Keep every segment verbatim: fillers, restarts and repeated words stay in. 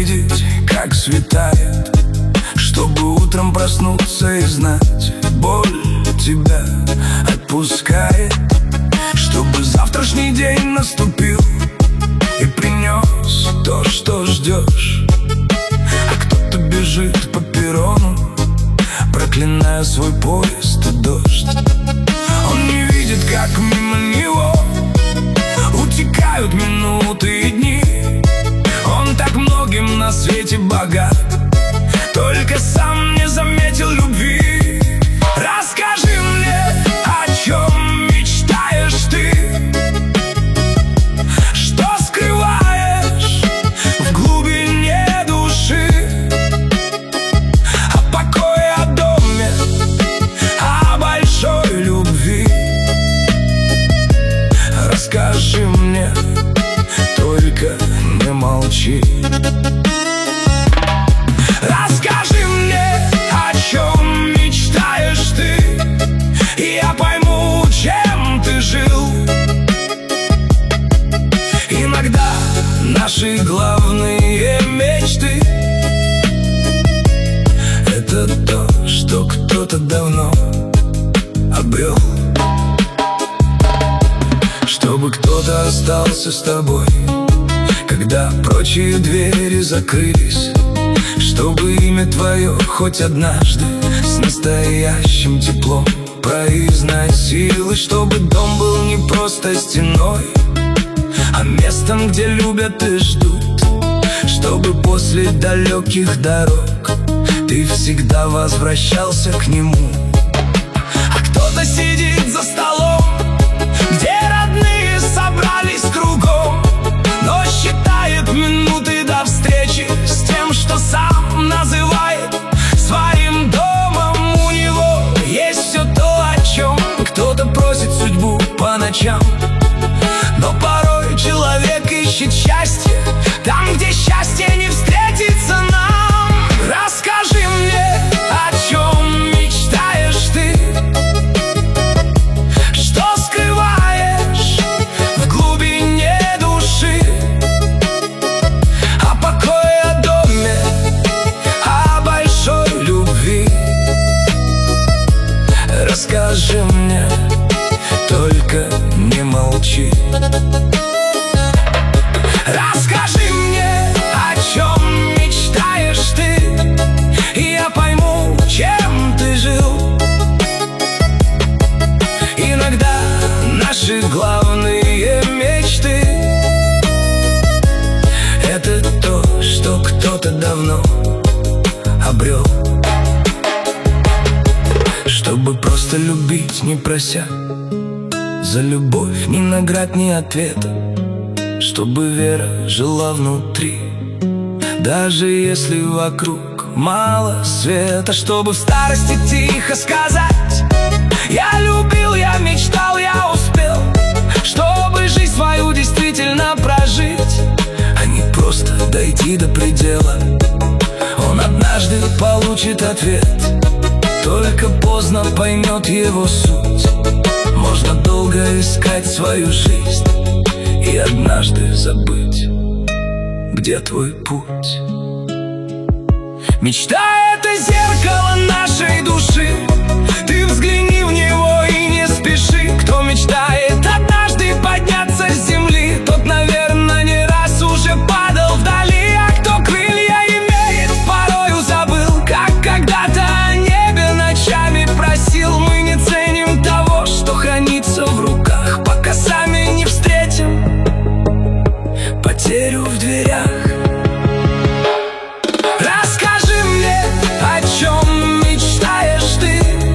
видеть, как светает, чтобы утром проснуться и знать, боль тебя отпускает. Чтобы завтрашний день наступил и принес то, что ждешь. А кто-то бежит по перрону, проклиная свой поезд и дождь. Он не видит, как мимо него утекают минуты и дни. Он так многим на свете богат, только сам не заметил любви. Расскажи мне, о чем мечтаешь ты, что скрываешь в глубине души, о покое, о доме, о большой любви. Расскажи мне, только не молчи. Расскажи мне, о чем мечтаешь ты, и я пойму, чем ты жил. Иногда наши главные мечты — это то, что кто-то давно обрел. Чтобы кто-то остался с тобой, когда прочие двери закрылись. Чтобы имя твое хоть однажды с настоящим теплом произносилось. Чтобы дом был не просто стеной, а местом, где любят и ждут. Чтобы после далеких дорог ты всегда возвращался к нему. А кто-то сидит за столом, где родные собрались кругом, но считает минуты до встречи с тем, что сам называет своим домом. У него есть все то, о чем кто-то просит судьбу по ночам. Но порой человек ищет счастье там, где счастье не встретится нам. Расскажи мне, о чем мечтаешь ты, что скрываешь в глубине души, о покое, о доме, о большой любви. Расскажи мне, только не молчи. Расскажи мне, о чем мечтаешь ты, и я пойму, чем ты жил. Иногда наши главные мечты — это то, что кто-то давно обрел. Чтобы просто любить, не прося за любовь ни наград, ни ответа. Чтобы вера жила внутри, даже если вокруг мало света. Чтобы в старости тихо сказать: я любил, я мечтал, я успел. Чтобы жизнь свою действительно прожить, а не просто дойти до предела. Он однажды получит ответ, только поздно поймет его суть. Можно долго искать свою жизнь и однажды забыть, где твой путь. Мечта — это зеркало нашей души. Ты взгляни в него и не спеши. Кто мечтает однажды подняться с земли, тот, наверное, не раз уже падал вдали. А кто крылья имеет, порою забыл, как когда-то о небе ночами просил. Мы не ценим того, что хранится в руках, пока сами не встретим потерю в дверях. Расскажи мне, о чем мечтаешь ты,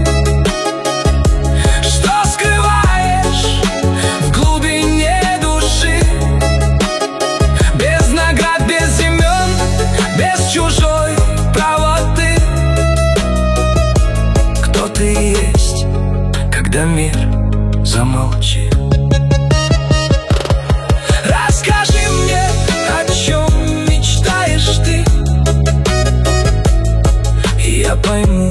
что скрываешь в глубине души. Без наград, без имен, без чужой правоты. Кто ты есть, когда мир замолчит? Расскажи мне, о чем мечтаешь ты, и я пойму,